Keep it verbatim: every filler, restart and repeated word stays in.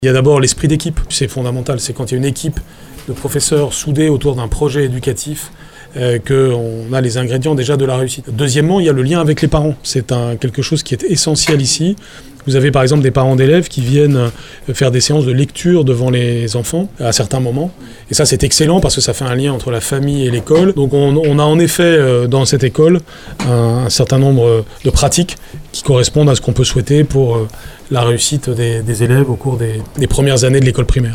Il y a d'abord l'esprit d'équipe, c'est fondamental, c'est quand il y a une équipe de professeurs soudés autour d'un projet éducatif euh, qu'on a les ingrédients déjà de la réussite. Deuxièmement, il y a le lien avec les parents, c'est un, quelque chose qui est essentiel ici. Vous avez par exemple des parents d'élèves qui viennent faire des séances de lecture devant les enfants à certains moments. Et ça c'est excellent parce que ça fait un lien entre la famille et l'école. Donc on, on a en effet dans cette école un, un certain nombre de pratiques qui correspondent à ce qu'on peut souhaiter pour la réussite des, des élèves au cours des, des premières années de l'école primaire.